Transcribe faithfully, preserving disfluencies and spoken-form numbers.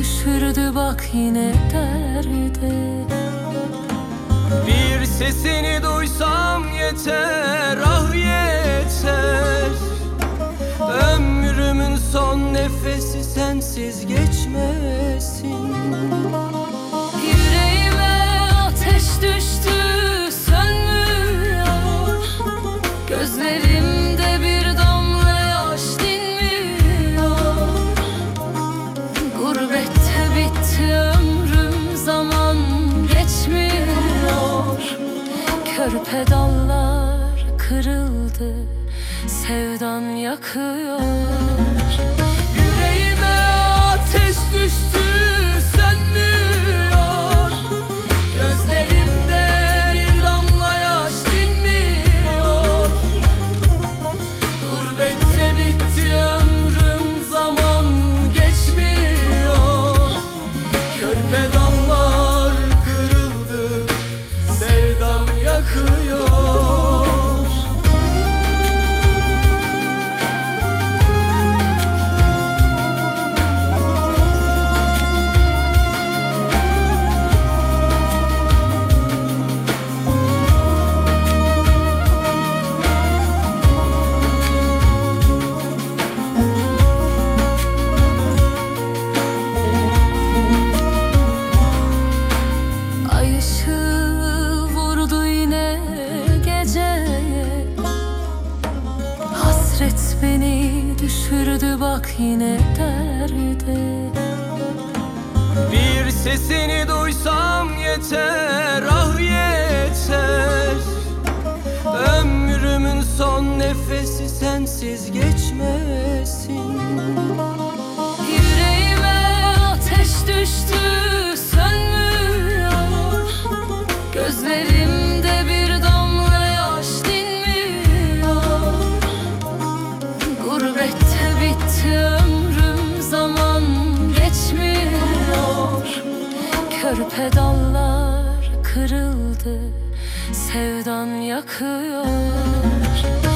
düşürdü bak yine derde. Bir sesini duysam yeter, ah yeter. Ömrümün son nefesi sensiz geçmesin. Yüreğime ateş düştü, sönmüyor. Gözlerimde bir damla yaş dinmiyor. Gurbette bitti ömrüm, zaman geçmiyor. Körpe dallar kırıldı, sevdan yakıyor. Yüreğime ateş düştü, sönmüyor. Gözlerimde bir damla yaş dinmiyor. Gurbette bitti ömrüm, zaman geçmiyor. Körpe dallar kırıldı, sevdam yakıyor. Ay ışığı vurdu yine geceye. Hasret beni düşürdü bak yine derde. Bir sesini duysam yeter, ah yeter. Ömrümün son nefesi sensiz geçmesin. Yüreğime ateş düştü, sönmüyor. Gözlerimde bir damla yaş dinmiyor. Gurbette bitti ömrüm, zaman geçmiyor. Körpe dallar kırıldı, sevdan yakıyor.